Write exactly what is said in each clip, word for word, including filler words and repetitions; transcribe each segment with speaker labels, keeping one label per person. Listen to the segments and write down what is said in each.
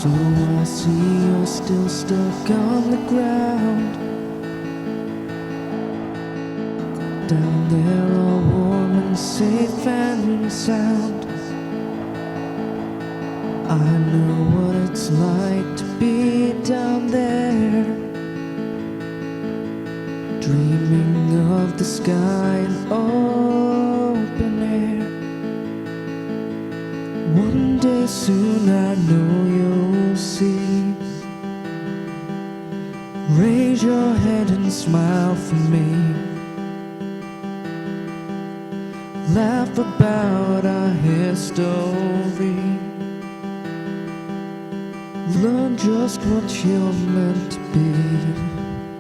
Speaker 1: So I see you're still stuck on the ground. Down there all warm and safe and sound. I know what it's like to be down there, dreaming of the sky and open air. One day soon I know you'll see. Raise your head and smile for me. Laugh about our history. Learn just what you're meant to be.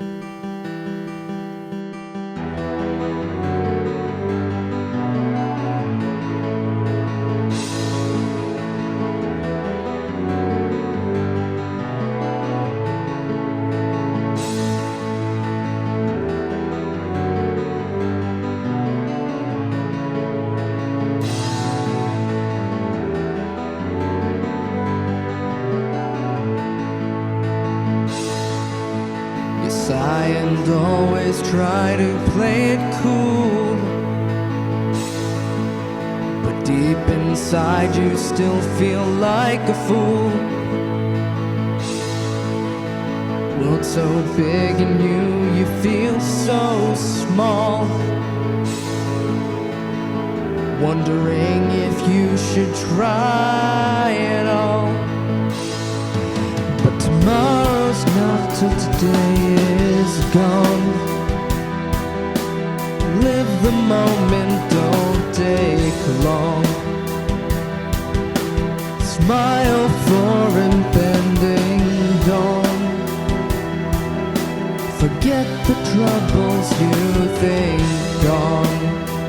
Speaker 1: Sigh and always try to play it cool, but deep inside you still feel like a fool. World so big and you, you feel so small, wondering if you should try it all. But tomorrow's not till today is gone. Live the moment, don't take long. Smile for impending dawn. Forget the troubles you think gone.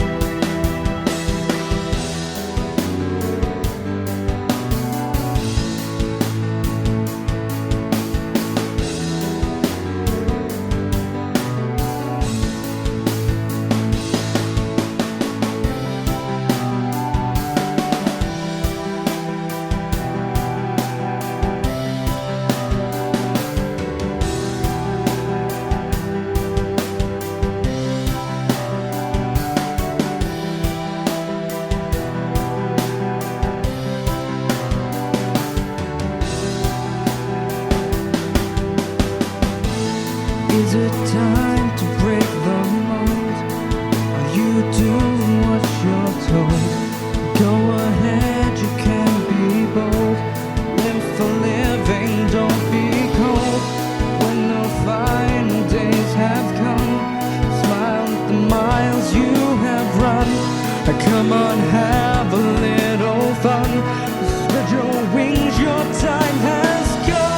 Speaker 1: Is it time to break the mold? Are you doing what you're told? Go ahead, you can be bold. Live for living, don't be cold. When the final days have come, smile at the miles you have run. Come on, have a little fun. Spread your wings, your time has come.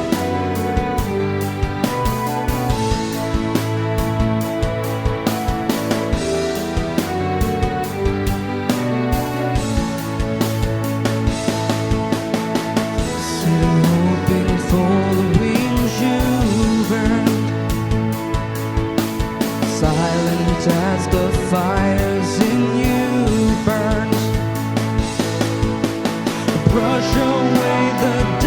Speaker 1: Silent as the fires in you burn. Brush away the